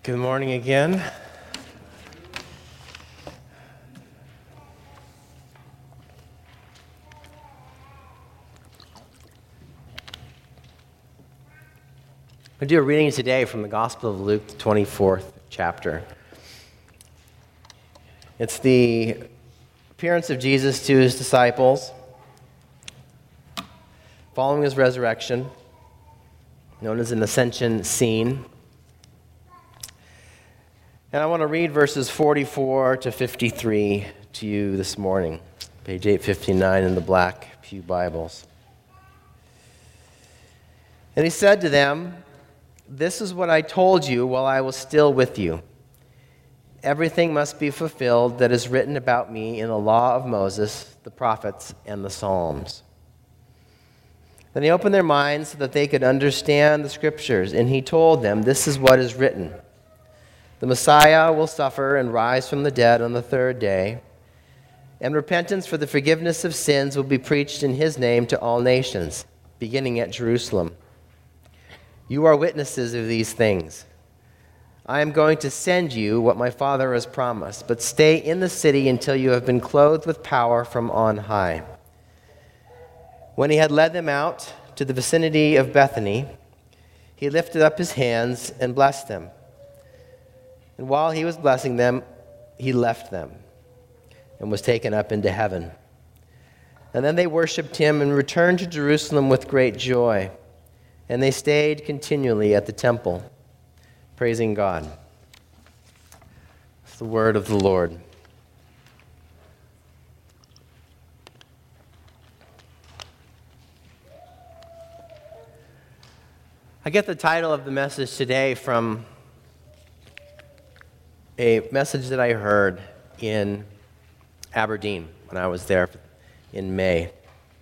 Good morning again. We do a reading today from the Gospel of Luke, the 24th chapter. It's the appearance of Jesus to his disciples following his resurrection, known as an ascension scene. And I want to read verses 44 to 53 to you this morning, page 859 in the Black Pew Bibles. And he said to them, "This is what I told you while I was still with you. Everything must be fulfilled that is written about me in the law of Moses, the prophets, and the Psalms." Then he opened their minds so that they could understand the Scriptures, and he told them, "This is what is written. The Messiah will suffer and rise from the dead on the third day, and repentance for the forgiveness of sins will be preached in his name to all nations, beginning at Jerusalem. You are witnesses of these things. I am going to send you what my Father has promised, but stay in the city until you have been clothed with power from on high." When he had led them out to the vicinity of Bethany, he lifted up his hands and blessed them. And while he was blessing them, he left them and was taken up into heaven. And then they worshipped him and returned to Jerusalem with great joy. And they stayed continually at the temple, praising God. It's the word of the Lord. I get the title of the message today from a message that I heard in Aberdeen when I was there in May.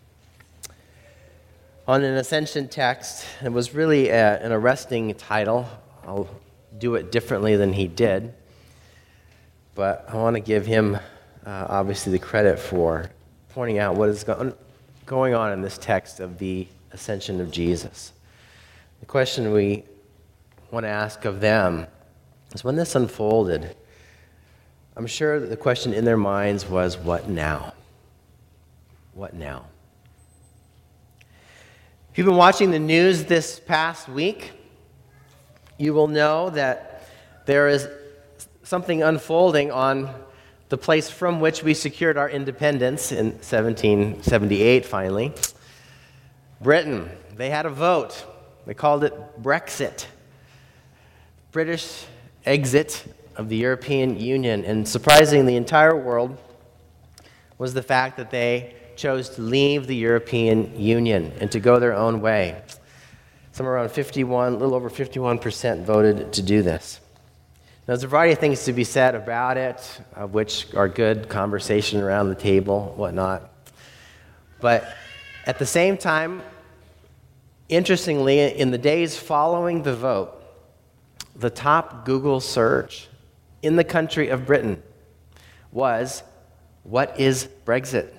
On an Ascension text, it was really an arresting title. I'll do it differently than he did, but I want to give him obviously the credit for pointing out what is going on in this text of the ascension of Jesus. The question we want to ask of them is, when this unfolded, I'm sure that the question in their minds was, what now? What now? If you've been watching the news this past week, you will know that there is something unfolding on the place from which we secured our independence in 1778, finally. Britain, they had a vote. They called it Brexit. British exit of the European Union. And surprising the entire world was the fact that they chose to leave the European Union and to go their own way. Somewhere around 51, a little over 51% voted to do this. Now, there's a variety of things to be said about it, which are good, conversation around the table, whatnot. But at the same time, interestingly, in the days following the vote, the top Google search in the country of Britain was, "What is Brexit?"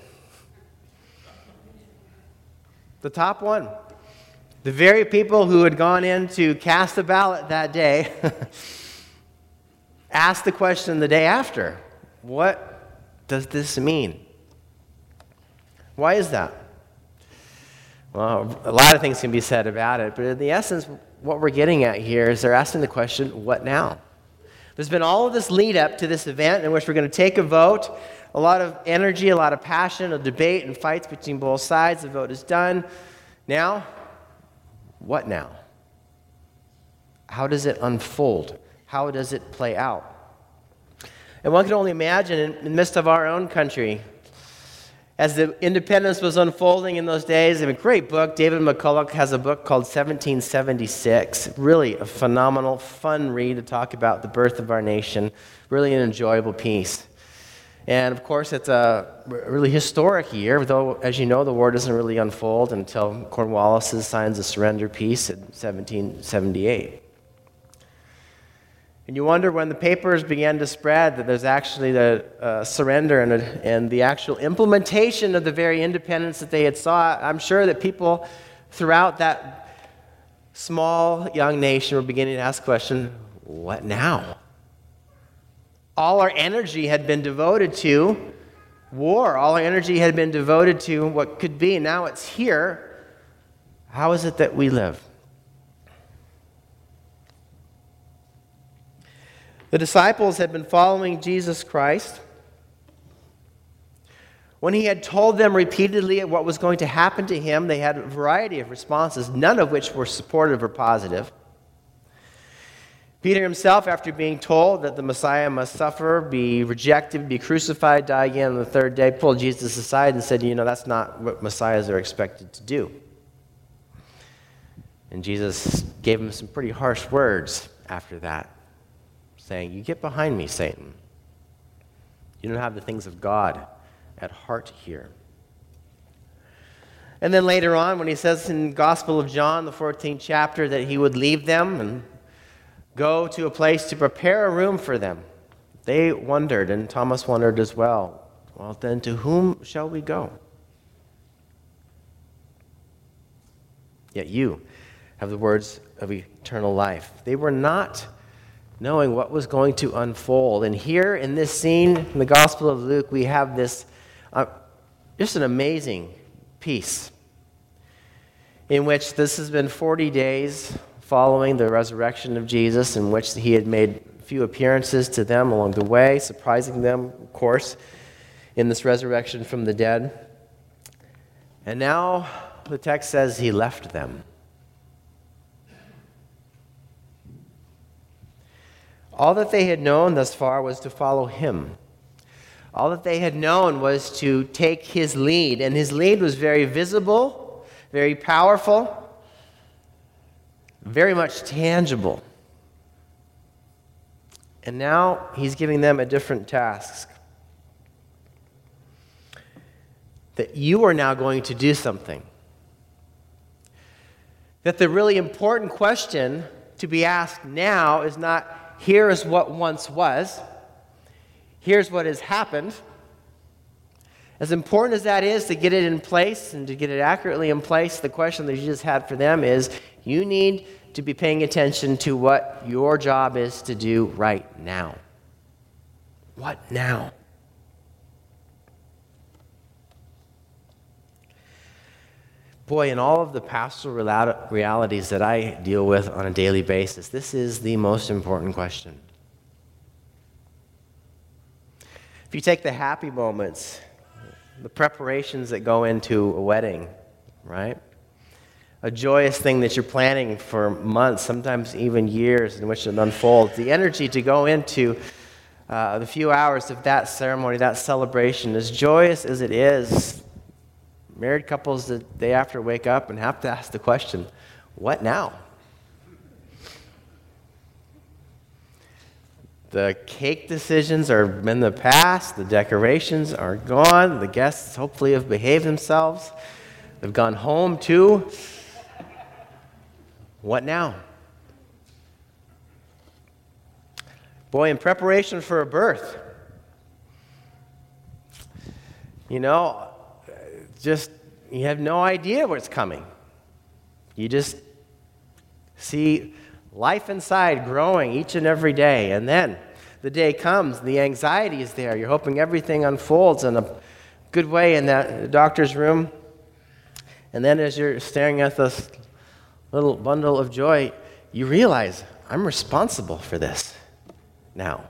The top one. The very people who had gone in to cast a ballot that day asked the question the day after, what does this mean? Why is that? Well, a lot of things can be said about it, but in the essence, what we're getting at here is they're asking the question, what now? There's been all of this lead up to this event in which we're going to take a vote, a lot of energy, a lot of passion, a debate and fights between both sides. The vote is done. Now, what now? How does it unfold? How does it play out? And one can only imagine in the midst of our own country, as the independence was unfolding in those days. A great book. David McCulloch has a book called 1776. Really a phenomenal, fun read to talk about the birth of our nation. Really an enjoyable piece. And of course, it's a really historic year, though, as you know, the war doesn't really unfold until Cornwallis signs the surrender peace in 1778. And you wonder, when the papers began to spread that there's actually the surrender and the actual implementation of the very independence that they had sought, I'm sure that people throughout that small young nation were beginning to ask the question, what now? All our energy had been devoted to war. All our energy had been devoted to what could be. Now it's here. How is it that we live? The disciples had been following Jesus Christ. When he had told them repeatedly what was going to happen to him, they had a variety of responses, none of which were supportive or positive. Peter himself, after being told that the Messiah must suffer, be rejected, be crucified, die again on the third day, pulled Jesus aside and said, that's not what Messiahs are expected to do. And Jesus gave him some pretty harsh words after that, saying, you get behind me, Satan. You don't have the things of God at heart here. And then later on, when he says in the Gospel of John, the 14th chapter, that he would leave them and go to a place to prepare a room for them, they wondered, and Thomas wondered as well, well, then to whom shall we go? Yet you have the words of eternal life. They were not knowing what was going to unfold. And here in this scene in the Gospel of Luke, we have this just an amazing piece in which this has been 40 days following the resurrection of Jesus, in which he had made a few appearances to them along the way, surprising them, of course, in this resurrection from the dead. And now the text says he left them. All that they had known thus far was to follow him. All that they had known was to take his lead, and his lead was very visible, very powerful, very much tangible. And now he's giving them a different task. That you are now going to do something. That the really important question to be asked now is not, here is what once was, here's what has happened. As important as that is to get it in place and to get it accurately in place, the question that Jesus had for them is, you need to be paying attention to what your job is to do right now. What now? Boy, in all of the pastoral realities that I deal with on a daily basis, this is the most important question. If you take the happy moments, the preparations that go into a wedding, right? A joyous thing that you're planning for months, sometimes even years, in which it unfolds. The energy to go into the few hours of that ceremony, that celebration, as joyous as it is, married couples the day after wake up and have to ask the question, what now? The cake decisions are in the past. The decorations are gone. The guests hopefully have behaved themselves. They've gone home too. What now? Boy, in preparation for a birth, just you have no idea what's coming. You just see life inside growing each and every day, and then the day comes, the anxiety is there. You're hoping everything unfolds in a good way in that doctor's room, and then as you're staring at this little bundle of joy, you realize, I'm responsible for this now.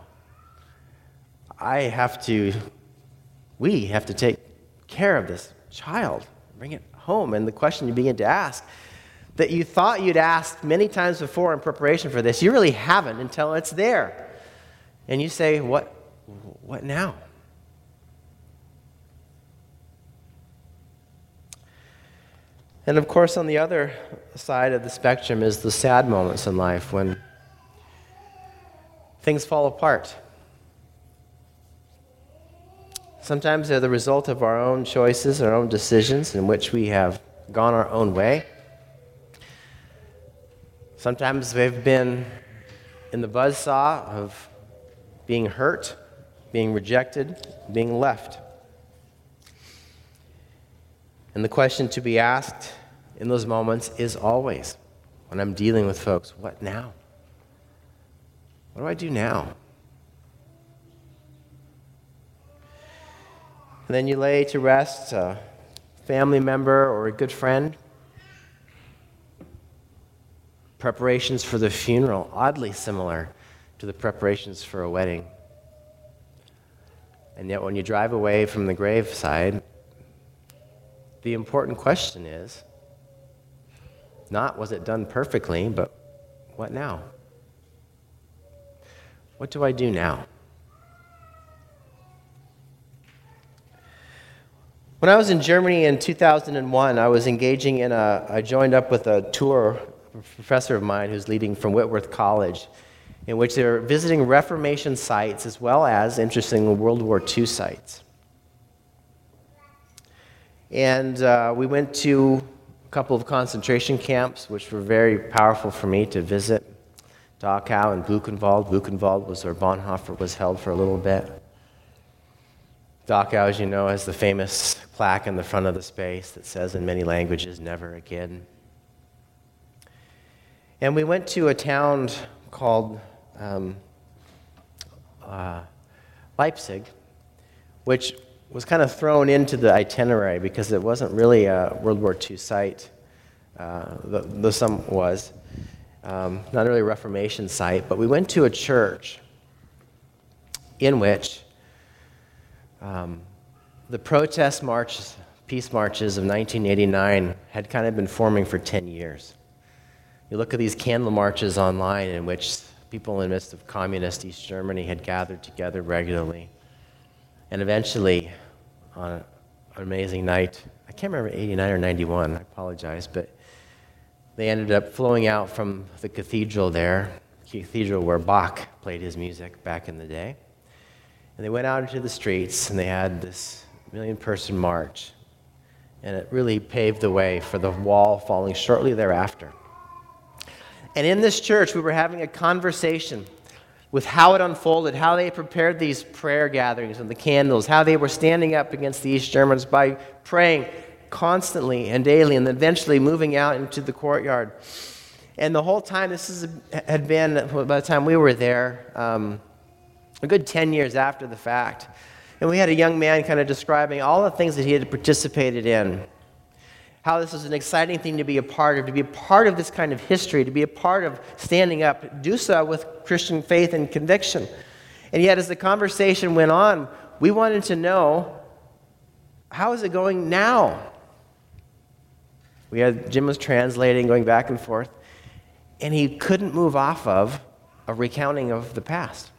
We have to take care of this child, bring it home. And the question you begin to ask, that you thought you'd asked many times before in preparation for this, you really haven't until it's there. And you say, what now? And of course, on the other side of the spectrum is the sad moments in life when things fall apart. Sometimes they're the result of our own choices, our own decisions in which we have gone our own way. Sometimes they've been in the buzzsaw of being hurt, being rejected, being left. And the question to be asked in those moments is always, when I'm dealing with folks, what now? What do I do now? And then you lay to rest a family member or a good friend. Preparations for the funeral, oddly similar to the preparations for a wedding. And yet when you drive away from the graveside, the important question is, not was it done perfectly, but what now? What do I do now? When I was in Germany in 2001, I was engaging in I joined up with a tour, a professor of mine who's leading from Whitworth College, in which they were visiting Reformation sites as well as, interestingly, World War II sites. And we went to a couple of concentration camps, which were very powerful for me to visit. Dachau and Buchenwald. Buchenwald was where Bonhoeffer was held for a little bit. Dachau, as you know, has the famous plaque in the front of the space that says in many languages, "Never again." And we went to a town called Leipzig, which was kind of thrown into the itinerary because it wasn't really a World War II site, though some was. Not really a Reformation site, but we went to a church in which the protest marches, peace marches of 1989 had kind of been forming for 10 years. You look at these candle marches online in which people in the midst of communist East Germany had gathered together regularly. And eventually, on an amazing night, I can't remember 89 or 91, I apologize, but they ended up flowing out from the cathedral there, cathedral where Bach played his music back in the day. And they went out into the streets and they had this million-person march. And it really paved the way for the wall falling shortly thereafter. And in this church, we were having a conversation with how it unfolded, how they prepared these prayer gatherings and the candles, how they were standing up against the East Germans by praying constantly and daily, and eventually moving out into the courtyard. And the whole time, had been, by the time we were there, a good 10 years after the fact. And we had a young man kind of describing all the things that he had participated in, how this was an exciting thing to be a part of this kind of history, to be a part of standing up, do so with Christian faith and conviction. And yet as the conversation went on, we wanted to know, how is it going now? Jim was translating, going back and forth, and he couldn't move off of a recounting of the past.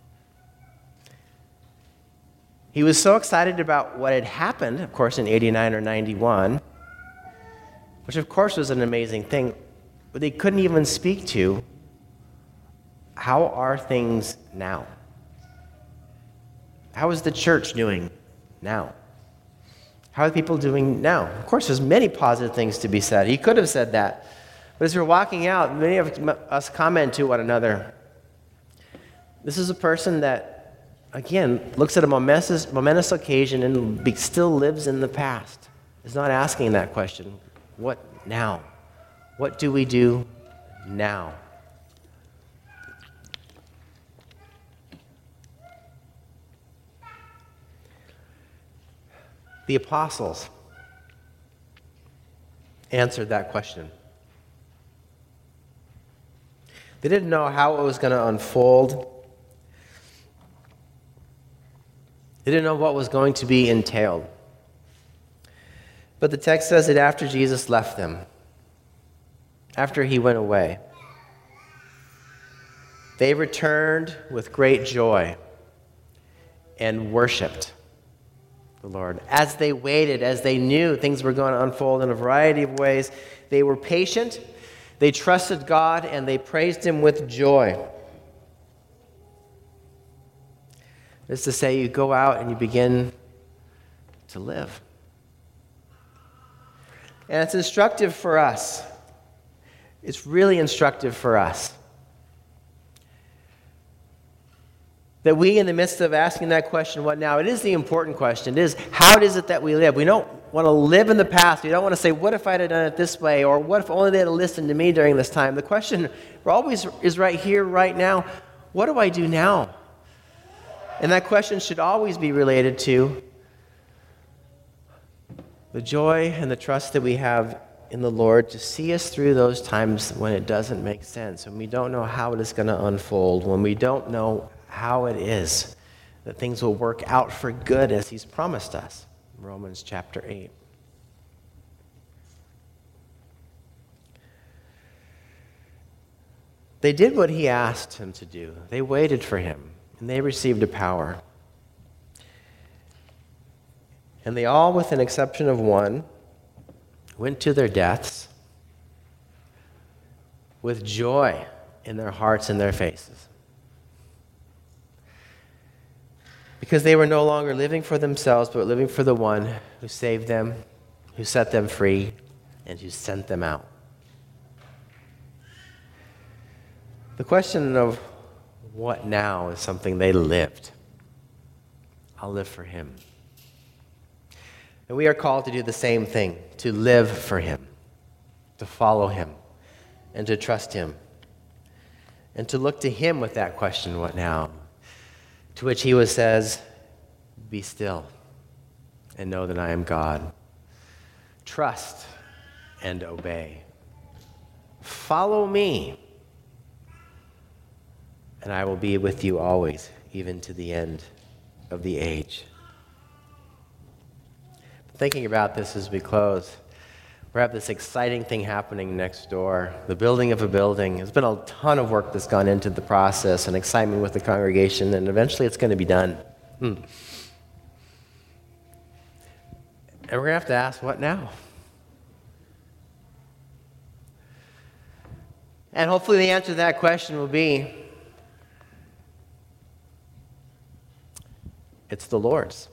He was so excited about what had happened, of course, in 89 or 91, which of course was an amazing thing, but they couldn't even speak to how are things now? How is the church doing now? How are people doing now? Of course, there's many positive things to be said. He could have said that. But as we're walking out, many of us comment to one another. This is a person that, again, looks at a momentous occasion and still lives in the past. Is not asking that question. What now? What do we do now? The apostles answered that question. They didn't know how it was going to unfold. They didn't know what was going to be entailed. But the text says that after Jesus left them, after he went away, they returned with great joy and worshiped the Lord. As they waited, as they knew things were going to unfold in a variety of ways, they were patient, they trusted God, and they praised him with joy. It's to say, you go out and you begin to live. And it's instructive for us. It's really instructive for us. That we, in the midst of asking that question, what now? It is the important question. It is, how is it that we live? We don't want to live in the past. We don't want to say, what if I had done it this way? Or what if only they had listened to me during this time? The question always is right here, right now. what do I do now? And that question should always be related to the joy and the trust that we have in the Lord to see us through those times when it doesn't make sense, when we don't know how it is going to unfold, when we don't know how it is that things will work out for good as He's promised us. Romans chapter 8. They did what He asked them to do. They waited for Him, and they received a power. And they all, with an exception of one, went to their deaths with joy in their hearts and their faces. Because they were no longer living for themselves, but living for the one who saved them, who set them free, and who sent them out. The question of what now is something they lived. I'll live for Him. And we are called to do the same thing, to live for Him, to follow Him, and to trust Him, and to look to Him with that question, what now? To which He says, be still and know that I am God. Trust and obey. Follow me, and I will be with you always, even to the end of the age. Thinking about this as we close, we have this exciting thing happening next door, the building of a building. There's been a ton of work that's gone into the process and excitement with the congregation, and eventually it's going to be done. And we're going to have to ask, what now? And hopefully the answer to that question will be, it's the Lord's.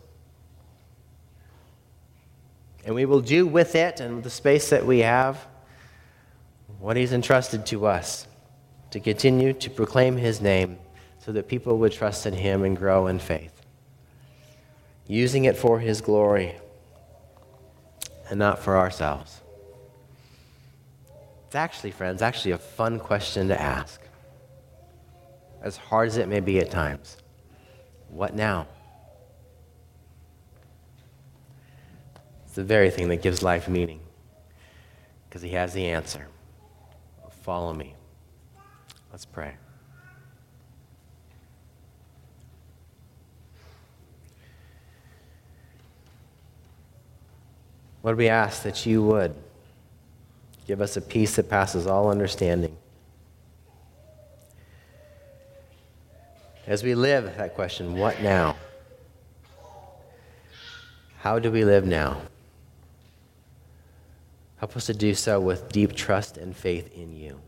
And we will do with it and with the space that we have what He's entrusted to us to continue to proclaim His name so that people would trust in Him and grow in faith, using it for His glory and not for ourselves. It's actually, friends, a fun question to ask, as hard as it may be at times. What now? It's the very thing that gives life meaning, because He has the answer. Follow me. Let's pray. Lord, we ask that You would give us a peace that passes all understanding. As we live that question, what now? How do we live now? Help us to do so with deep trust and faith in You,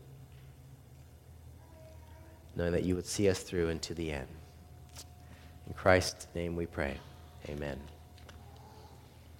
knowing that You would see us through into the end. In Christ's name we pray. Amen.